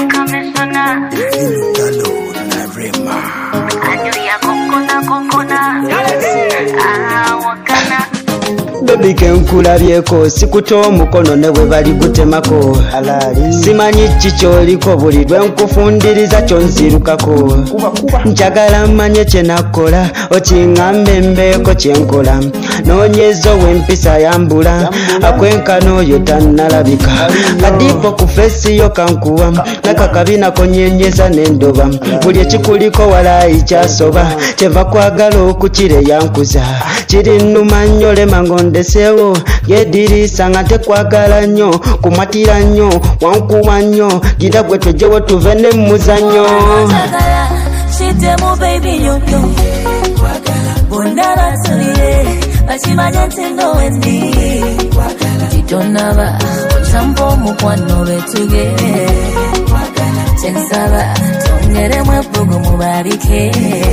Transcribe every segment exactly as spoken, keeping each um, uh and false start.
Baby kenkulabyeko sikuta omukono ne bwe bali gutemako simanyi kikyoliko buli lwe nkufundiriza kyonzirukako njagala mmanye kye nakola okiŋŋambe mbeeko kye nkola noonyezo w'empisa yambula akwenkana oyo tannalabika kadiipo ku feesi yo kankuwa nakakabina konyenyeza n'endoba buli ekikuliko walayi kyasoba kyeva kwagala okukira yankuza kiri nnuma nnyo lema ngondesewo yedirisa nga tekwagala nnyo kumatira nnyo wankuwa nnyo gira gwe twejewo tuve ne muzannyo Shitemu baby nyonyo Bondaba tulire Bashimanya ntindo wendi Titonaba Ochampo mukwano betuge Chensaba Tongere mwepugu mubarike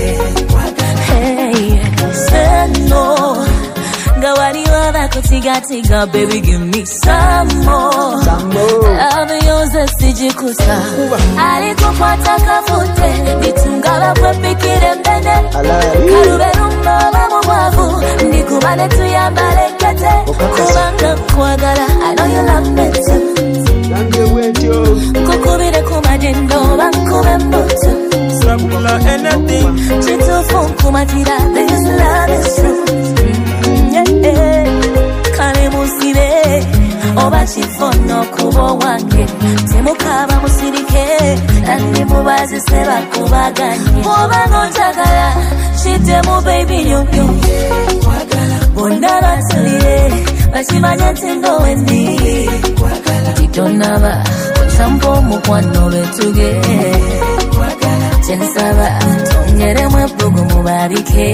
Hey Seno Gawari wada kutiga tiga baby give me some more Love yoze sijikusa Aliko kwa takafute Nitungala kwe pikire mbende Karube rumba mamu wavu Ndikubane tuyambale kete Kubanga kwagala I know you love me too Kukubire kumajendo Bankube mbutu Chitufu kumatira This love is true Kale musire Oba chifono kubo wange Temukaba musirike Nandi mubazi seba kubaganye Oba ngonchagala Shitemu baby nyonyo Bondaba tulire Bashimanya ntindo wendi Titonaba Ochampo mukwano betuge Chensaba Tongere mwepugu mubarike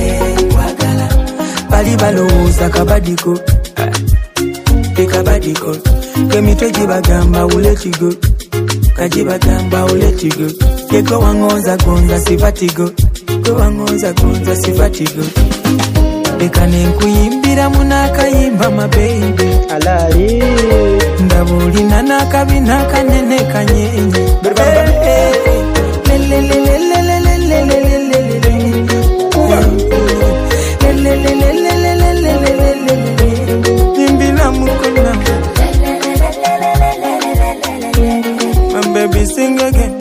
Bali balowooza kabadiko ekabadiko kemitwe gibagamba uletigo kagibagamba uletigo yego wangonza gonza sivatigo gwe wangonza gonza sivatigo leka nenkuyimbira munakayimba mabebi alali ndabulina nakabina kanene kanyenye Baby sing again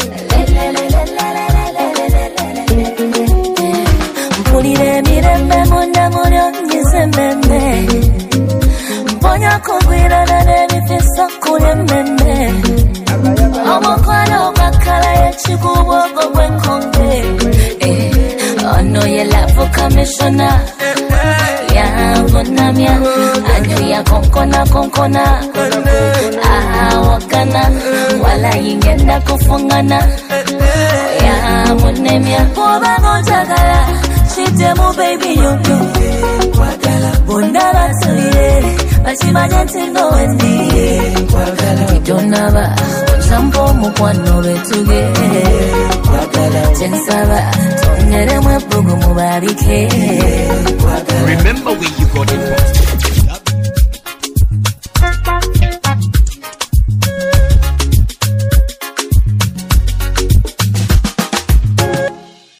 Mpulire mirembe munda mulyo nyizembembe Mponya kugwirana n'ebifisa kuli mmemme Omukwano gwakala y'ekikubogo gw'enkonge Ono ye love commissioner Yavunamya Anyo ya konkona konkona Ah wakana Wala ingenda kufungana Ya munemya Boba ngonchagala Shitemu baby nyonyo Bondaba tulire Bashimanya ntindo wendi Titonaba Ochampo mukwano betuge Chensaba Tongere mwepugu mubarike Remember where you got it from.